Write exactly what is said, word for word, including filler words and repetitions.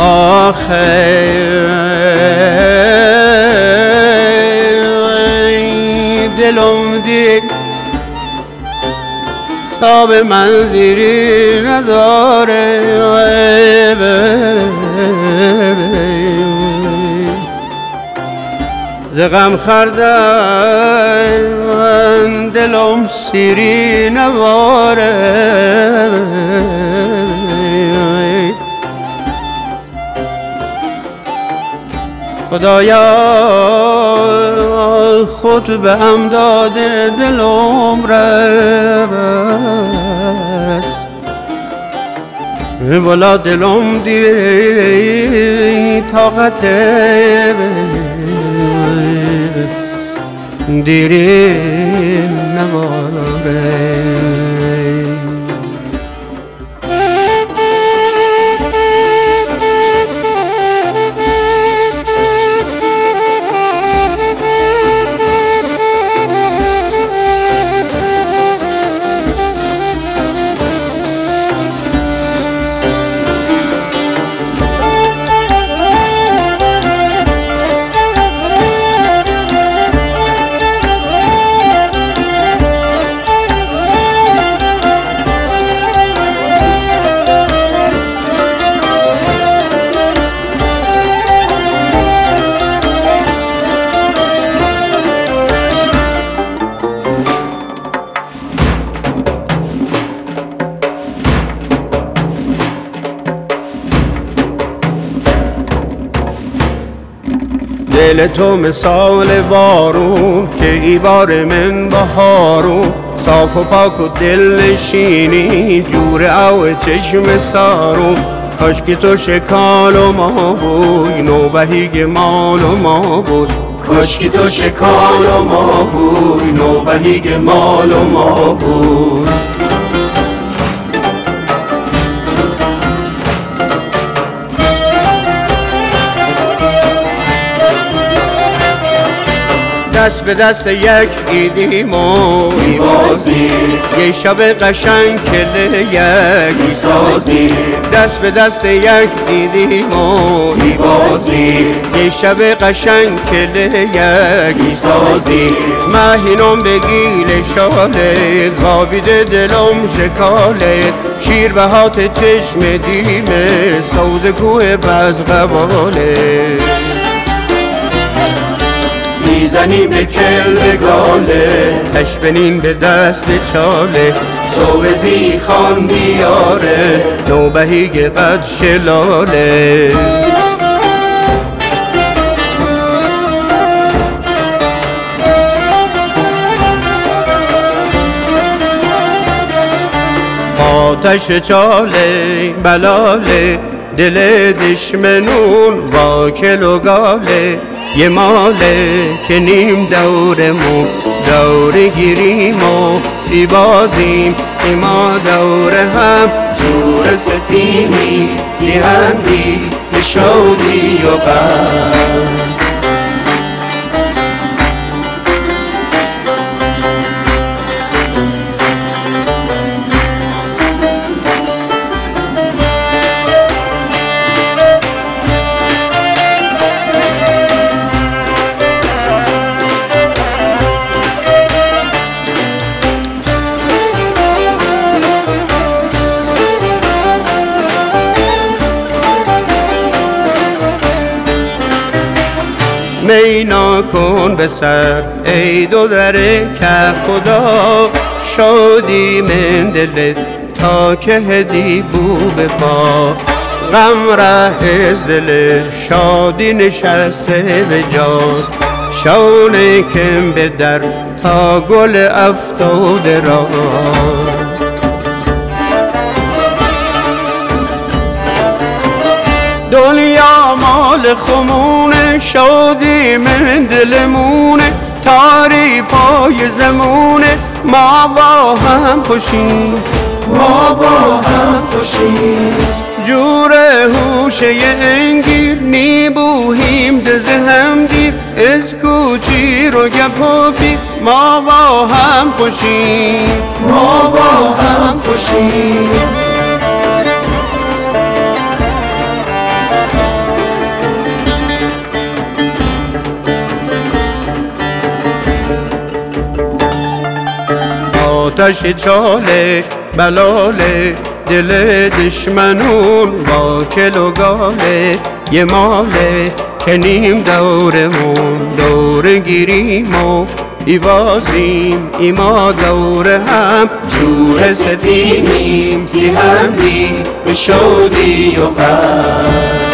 آخه دلم دی تا به منزلی نداره ز غم خردن دلم سیری نواره خدایا خود به هم داده دلم رست والا دلم دی طاقت دیری نماره دل تو مثال بارون که ای بار من بهارون صاف و پاک و دل نشینی جور او چشم سارون کاشکی تو شکال و ما بود نوبهی مال و ما بود کاشکی تو شکال و ما بود نوبهی مال و ما بود دست به دست یک ایدیم و ایبازی یه شب قشنگ کله یک ایسازی دست به دست یک ایدیم و ایبازی یه شب قشنگ کله یک ایسازی مهینم بگیل شالت غابیده دلم شکالت شیر به هات چشم دیمه سوز کوه بز قبالت میزنیم به کل به گاله تشبنین به دست چاله سوزی خان بیاره نوبهی قد شلاله آتش چاله بلاله دل دشمنون واکل و گاله یه ماله که نیم دورمون دور گیریم و ایبازیم ایما دور هم جور ستیمی سیهندی به شودی و غم مینا کن به سر ای دو در که خدا شادی من دلت تا که هدی بو به پا غم ره از دلت شادی نشسته به جاز شونه کم به در تا گل افتاده را دنیا مال خمونه شادی من دلمونه تاری پای زمونه ما با هم خوشیم ما با هم خوشیم جور هوشه انگیر نیبوهیم دز هم دیر از کوچی رو گپ پیر ما با هم خوشیم ما با هم خوشیم آتش چاله بلاله دل دشمنون با کل و گاله یه ماله که نیم دورمون دور گیریم و ایوازیم ایما دور هم جور ستیمیم سی همدی به شودی و غم